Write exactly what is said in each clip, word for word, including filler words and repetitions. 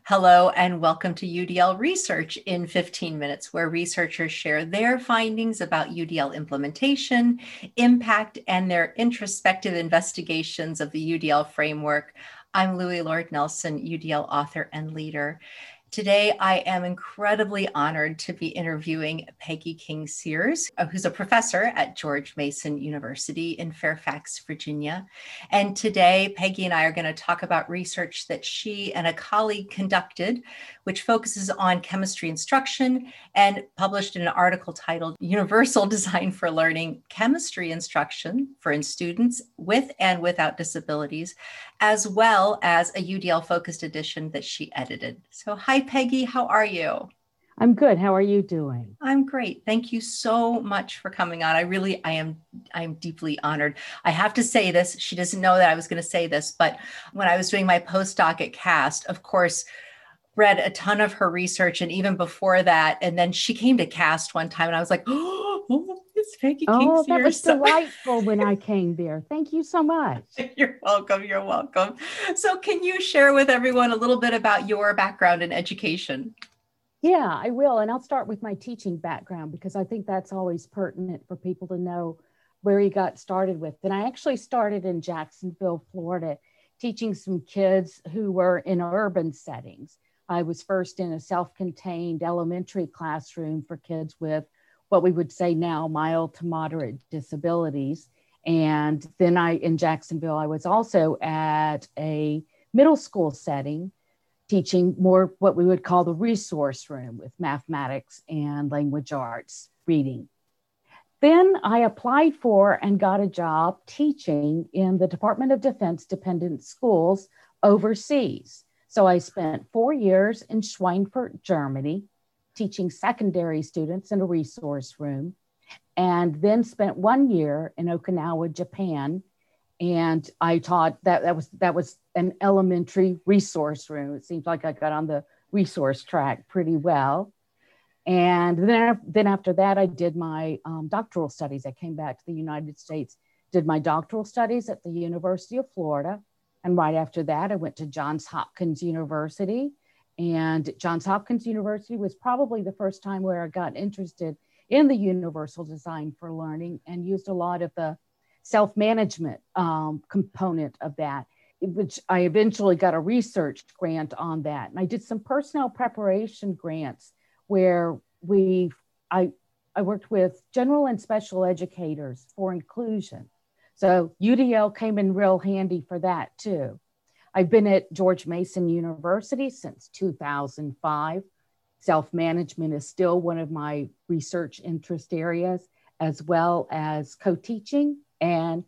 Hello and welcome to U D L Research in fifteen minutes, where researchers share their findings about U D L implementation, impact, and their introspective investigations of the U D L framework. I'm Louie Lord Nelson, U D L author and leader. Today, I am incredibly honored to be interviewing Peggy King Sears, who's a professor at George Mason University in Fairfax, Virginia. And today, Peggy and I are going to talk about research that she and a colleague conducted, which focuses on chemistry instruction and published in an article titled Universal Design for Learning, Chemistry Instruction for Students with and Without Disabilities, as well as a U D L-focused edition that she edited. So hi, Peggy, how are you? I'm good. How are you doing? I'm great. Thank you so much for coming on. I really, I am, I am deeply honored. I have to say this. She doesn't know that I was going to say this, but when I was doing my postdoc at CAST, of course, read a ton of her research. And even before that, and then she came to CAST one time and I was like, oh, it's Peggy King Oh, Sears. that was delightful when I came there. Thank you so much. You're welcome. You're welcome. So can you share with everyone a little bit about your background in education? Yeah, I will. And I'll start with my teaching background because I think that's always pertinent for people to know where you got started with. And I actually started in Jacksonville, Florida, teaching some kids who were in urban settings. I was first in a self-contained elementary classroom for kids with what we would say now mild to moderate disabilities. And then I, in Jacksonville, I was also at a middle school setting teaching more what we would call the resource room with mathematics and language arts reading. Then I applied for and got a job teaching in the Department of Defense dependent schools overseas. So I spent four years in Schweinfurt, Germany, teaching secondary students in a resource room, and then spent one year in Okinawa, Japan. And I taught that that was that was an elementary resource room. It seems like I got on the resource track pretty well. And then, then after that, I did my um, doctoral studies. I came back to the United States, did my doctoral studies at the University of Florida. And right after that, I went to Johns Hopkins University. And Johns Hopkins University was probably the first time where I got interested in the universal design for learning and used a lot of the self-management um, component of that, which I eventually got a research grant on that. And I did some personnel preparation grants where we, I, I worked with general and special educators for inclusion. So U D L came in real handy for that too. I've been at George Mason University since two thousand five. Self-management is still one of my research interest areas, as well as co-teaching and,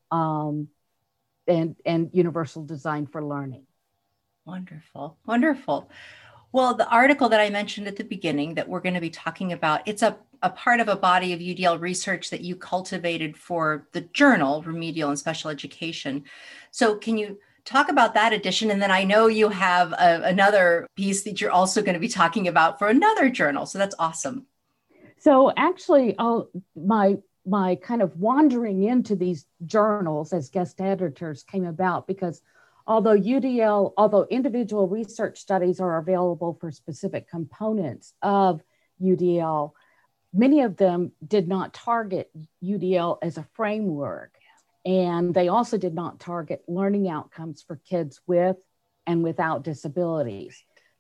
um, and, and universal design for learning. Wonderful, wonderful. Well, the article that I mentioned at the beginning that we're going to be talking about, it's a, a part of a body of U D L research that you cultivated for the journal, Remedial and Special Education. So can you talk about that edition? And then I know you have a, another piece that you're also going to be talking about for another journal. So that's awesome. So actually, I'll, my my kind of wandering into these journals as guest editors came about because although U D L, although individual research studies are available for specific components of U D L, many of them did not target U D L as a framework. And they also did not target learning outcomes for kids with and without disabilities.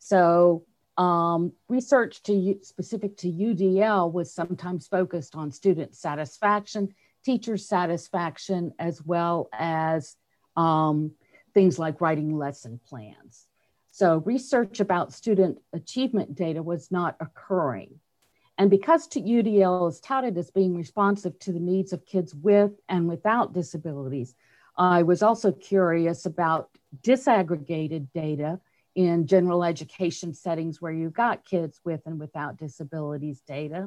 So um, research to, specific to U D L was sometimes focused on student satisfaction, teacher satisfaction, as well as um, things like writing lesson plans. So research about student achievement data was not occurring. And because U D L is touted as being responsive to the needs of kids with and without disabilities, I was also curious about disaggregated data in general education settings where you've got kids with and without disabilities data.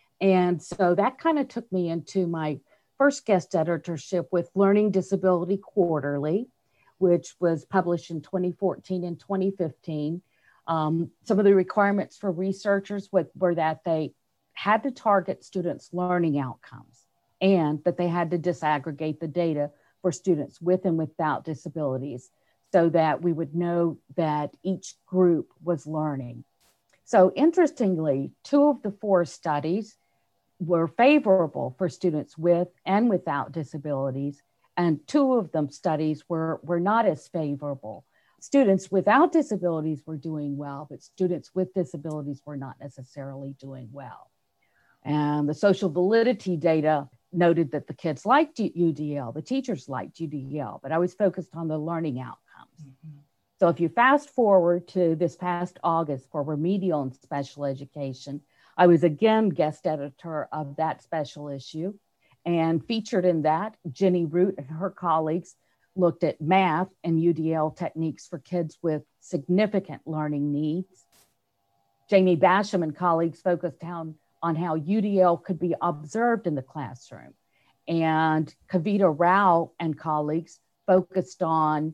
And so that kind of took me into my first guest editorship with Learning Disability Quarterly, which was published in twenty fourteen and twenty fifteen. Um, some of the requirements for researchers were, were that they had to target students' learning outcomes and that they had to disaggregate the data for students with and without disabilities. so that we would know that each group was learning. So interestingly, two of the four studies were favorable for students with and without disabilities, and two of them studies were, were not as favorable. Students without disabilities were doing well, but students with disabilities were not necessarily doing well. And the social validity data noted that the kids liked U D L, the teachers liked U D L, but I was focused on the learning outcomes. Mm-hmm. So if you fast forward to this past August for remedial and special education, I was again guest editor of that special issue, and featured in that, Jenny Root and her colleagues looked at math and U D L techniques for kids with significant learning needs. Jamie Basham and colleagues focused on, on how U D L could be observed in the classroom. And Kavita Rao and colleagues focused on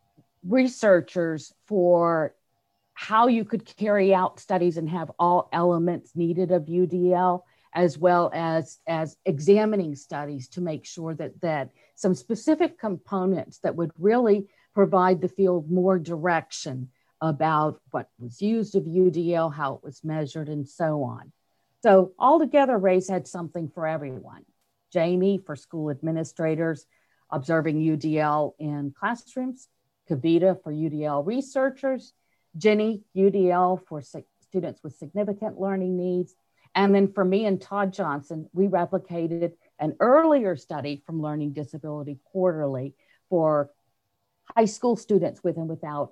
researchers for how you could carry out studies and have all elements needed of U D L, as well as, as examining studies to make sure that, that some specific components that would really provide the field more direction about what was used of U D L, how it was measured, and so on. So altogether, RAISE had something for everyone. Jamie for school administrators observing U D L in classrooms, Kavita for U D L researchers, Jenny, U D L for students with significant learning needs. And then for me and Todd Johnson, we replicated an earlier study from Learning Disability Quarterly for high school students with and without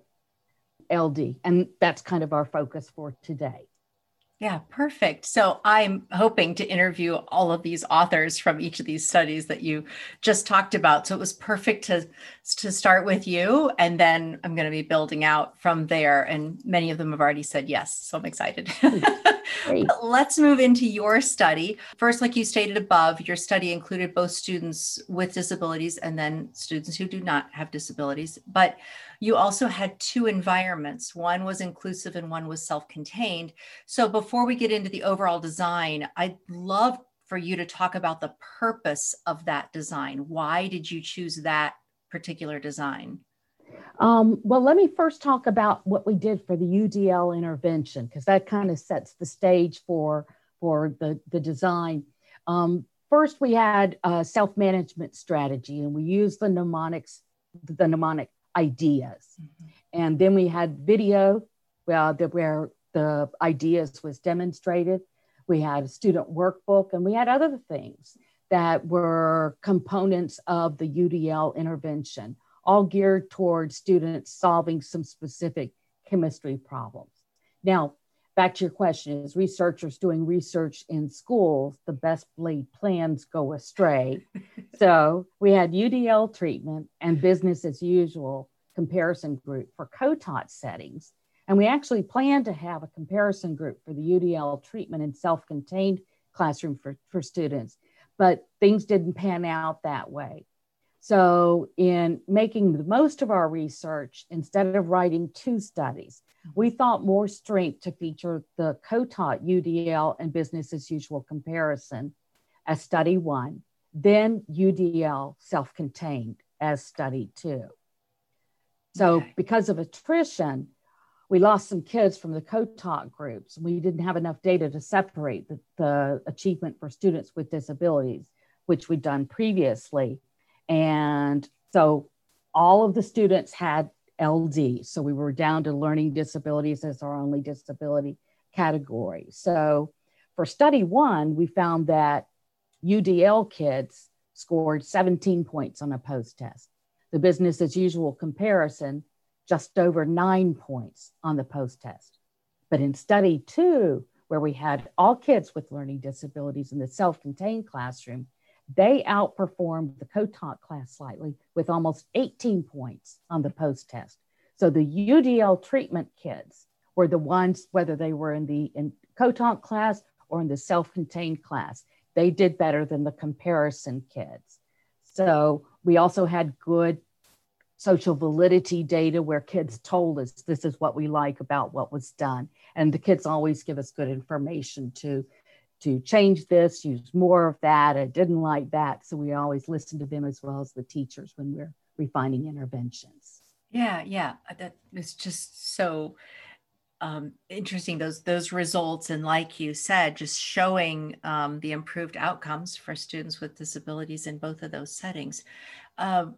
L D. And that's kind of our focus for today. Yeah, perfect. So I'm hoping to interview all of these authors from each of these studies that you just talked about. So it was perfect to, to start with you, and then I'm going to be building out from there. And many of them have already said yes, so I'm excited. Let's move into your study. First, like you stated above, your study included both students with disabilities and then students who do not have disabilities. But you also had two environments. One was inclusive and one was self-contained. So before we get into the overall design, I'd love for you to talk about the purpose of that design. Why did you choose that particular design? Um, well, let me first talk about what we did for the U D L intervention, because that kind of sets the stage for, for the, the design. Um, first, we had a self-management strategy, and we used the mnemonics, the mnemonic ideas. Mm-hmm. And then we had video well, the, where the ideas was demonstrated. We had a student workbook, and we had other things that were components of the U D L intervention, all geared towards students solving some specific chemistry problems. Now, back to your question, as researchers doing research in schools, the best laid plans go astray. So we had U D L treatment and business as usual comparison group for co-taught settings. And we actually planned to have a comparison group for the U D L treatment in self-contained classroom for, for students, but things didn't pan out that way. So in making the most of our research, instead of writing two studies, we thought more strength to feature the co-taught U D L and business as usual comparison as study one, then U D L self-contained as study two. So okay. Because of attrition, we lost some kids from the co-taught groups. We didn't have enough data to separate the, the achievement for students with disabilities, which we'd done previously. And so all of the students had L D. So we were down to learning disabilities as our only disability category. So for study one, we found that U D L kids scored seventeen points on a post-test. The business as usual comparison, just over nine points on the post-test. But in study two, where we had all kids with learning disabilities in the self-contained classroom, they outperformed the co-taught class slightly with almost eighteen points on the post-test. So the U D L treatment kids were the ones, whether they were in the in co-taught class or in the self-contained class, they did better than the comparison kids. So we also had good social validity data where kids told us this is what we like about what was done. And the kids always give us good information to, to change this, use more of that. I didn't like that. So we always listen to them as well as the teachers when we're refining interventions. Yeah, yeah. Uh, That was just so um, interesting. Those those results, and like you said, just showing um, the improved outcomes for students with disabilities in both of those settings. Um,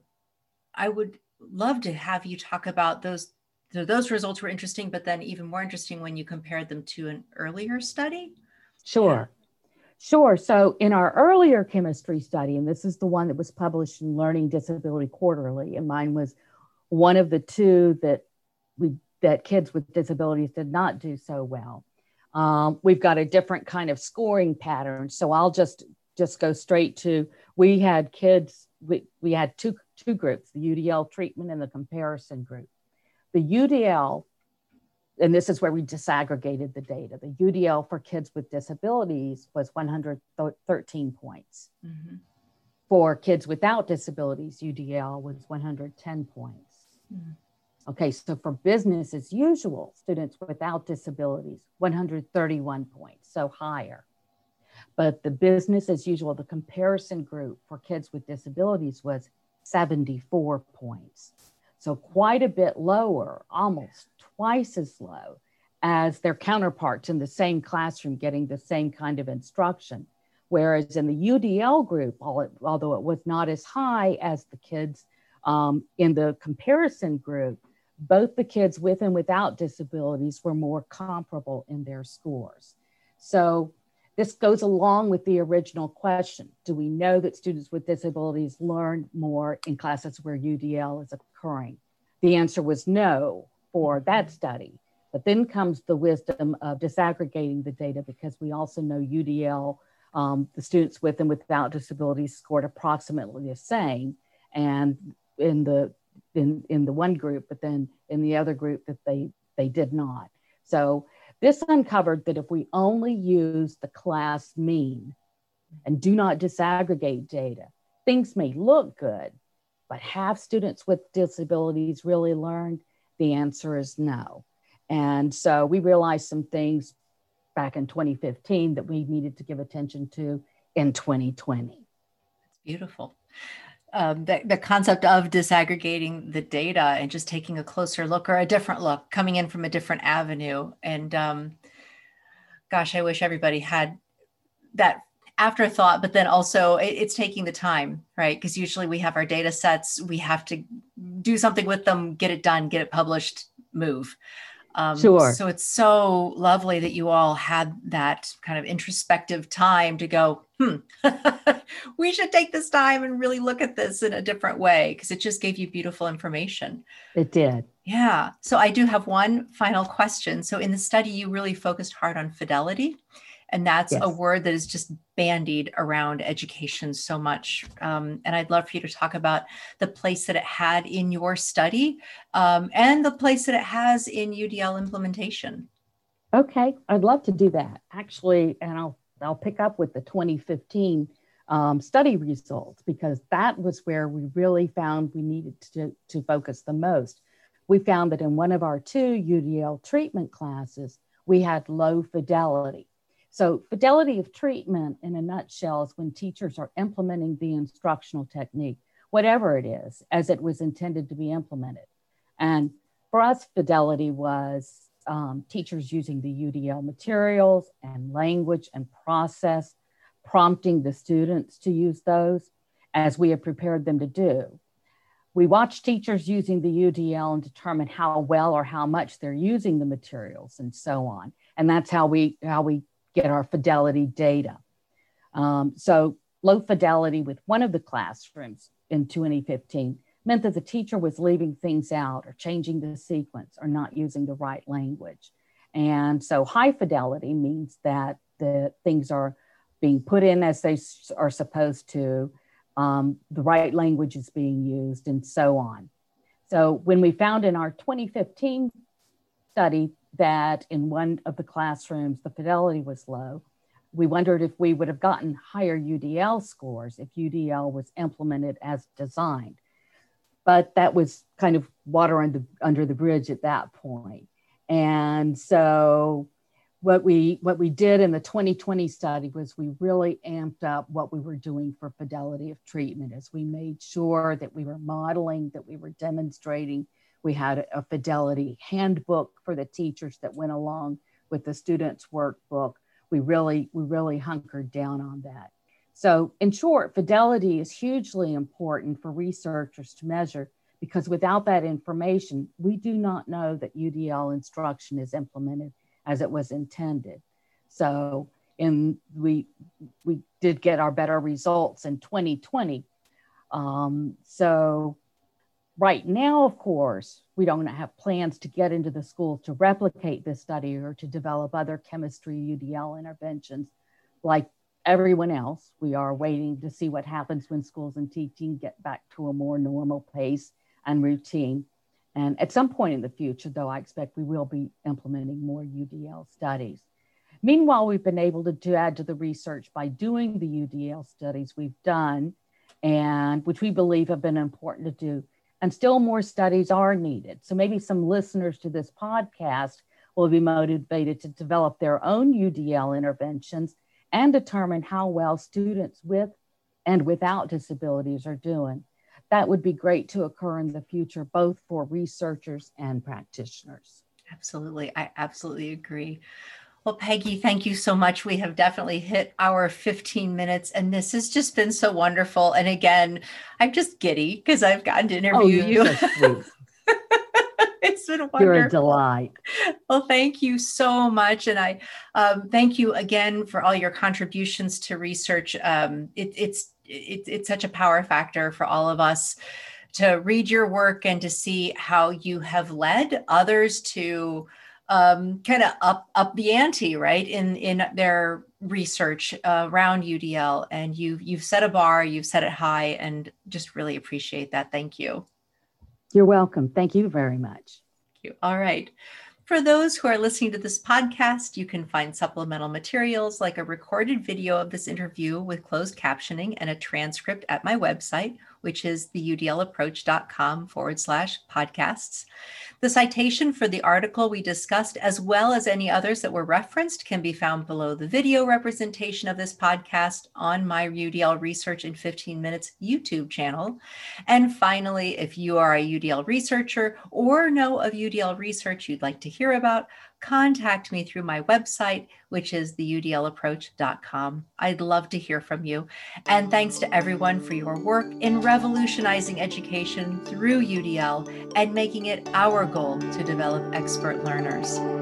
I would love to have you talk about those. So those results were interesting, but then even more interesting when you compared them to an earlier study. Yeah. Sure. Sure. So in our earlier chemistry study, and this is the one that was published in Learning Disability Quarterly, and mine was one of the two that we that kids with disabilities did not do so well. Um, we've got a different kind of scoring pattern. So I'll just just go straight to, we had kids, we, we had two two groups, the U D L treatment and the comparison group. The U D L, and this is where we disaggregated the data. The U D L for kids with disabilities was one hundred thirteen points. Mm-hmm. For kids without disabilities, U D L was one hundred ten points. Mm-hmm. Okay, so for business as usual, students without disabilities, one hundred thirty-one points, so higher. But the business as usual, the comparison group for kids with disabilities was seventy-four points. So quite a bit lower, almost twice as low as their counterparts in the same classroom getting the same kind of instruction. Whereas in the U D L group, although it was not as high as the kids um, in the comparison group, both the kids with and without disabilities were more comparable in their scores. So this goes along with the original question. Do we know that students with disabilities learn more in classes where U D L is occurring? The answer was no for that study. But then comes the wisdom of disaggregating the data, because we also know U D L, um, the students with and without disabilities scored approximately the same. And in the in, in the one group, but then in the other group that they, they did not. So this uncovered that if we only use the class mean and do not disaggregate data, things may look good, but have students with disabilities really learned? The answer is no. And so we realized some things back in twenty fifteen that we needed to give attention to in twenty twenty. That's beautiful. Um, the, the concept of disaggregating the data and just taking a closer look, or a different look, coming in from a different avenue. And um, gosh, I wish everybody had that afterthought, but then also it, it's taking the time, right? Because usually we have our data sets, we have to do something with them, get it done, get it published, move. Um, sure. So it's so lovely that you all had that kind of introspective time to go, hmm, we should take this time and really look at this in a different way, because it just gave you beautiful information. It did. Yeah. So I do have one final question. So in the study, you really focused hard on fidelity. And that's yes. a word that is just bandied around education so much. Um, and I'd love for you to talk about the place that it had in your study um, and the place that it has in U D L implementation. Okay, I'd love to do that. Actually, and I'll, I'll pick up with the twenty fifteen um, study results, because that was where we really found we needed to, to focus the most. We found that in one of our two U D L treatment classes, we had low fidelity. So fidelity of treatment in a nutshell is when teachers are implementing the instructional technique, whatever it is, as it was intended to be implemented. And for us, fidelity was um, teachers using the U D L materials and language and process, prompting the students to use those as we had prepared them to do. We watch teachers using the U D L and determine how well or how much they're using the materials and so on. And that's how we, how we get our fidelity data. Um, so low fidelity with one of the classrooms in twenty fifteen meant that the teacher was leaving things out or changing the sequence or not using the right language. And so high fidelity means that the things are being put in as they are supposed to, um, the right language is being used, and so on. So when we found in our twenty fifteen study that in one of the classrooms, the fidelity was low, we wondered if we would have gotten higher U D L scores if U D L was implemented as designed. But that was kind of water under, under the bridge at that point. And so what we, what we did in the twenty twenty study was we really amped up what we were doing for fidelity of treatment, as we made sure that we were modeling, that we were demonstrating, We had a fidelity handbook for the teachers that went along with the students' workbook. We really, we really hunkered down on that. So in short, fidelity is hugely important for researchers to measure, because without that information, we do not know that U D L instruction is implemented as it was intended. So in, we, we did get our better results in twenty twenty. Um, so right now, of course, we don't have plans to get into the schools to replicate this study or to develop other chemistry U D L interventions. Like everyone else, we are waiting to see what happens when schools and teaching get back to a more normal pace and routine. And at some point in the future, though, I expect we will be implementing more U D L studies. Meanwhile, we've been able to, to add to the research by doing the U D L studies we've done, and which we believe have been important to do. And still more studies are needed. So maybe some listeners to this podcast will be motivated to develop their own U D L interventions and determine how well students with and without disabilities are doing. That would be great to occur in the future, both for researchers and practitioners. Absolutely. I absolutely agree. Well, Peggy, thank you so much. We have definitely hit our fifteen minutes, and this has just been so wonderful. And again, I'm just giddy because I've gotten to interview oh, you. So sweet. It's been wonderful. You're a delight. Well, thank you so much. And I um, thank you again for all your contributions to research. Um, it, it's it, it's such a power factor for all of us to read your work and to see how you have led others to um, kind of up up the ante, right, in in their research uh, around U D L. And you've you've set a bar, you've set it high, and just really appreciate that. Thank you. You're welcome. Thank you very much. Thank you. All right. For those who are listening to this podcast, you can find supplemental materials like a recorded video of this interview with closed captioning and a transcript at my website, which is the udlapproach.com forward slash podcasts. The citation for the article we discussed, as well as any others that were referenced, can be found below the video representation of this podcast on my U D L Research in fifteen minutes YouTube channel. And finally, if you are a U D L researcher or know of U D L research you'd like to hear about, contact me through my website, which is the U D L approach dot com. I'd love to hear from you. And thanks to everyone for your work in revolutionizing education through U D L and making it our goal to develop expert learners.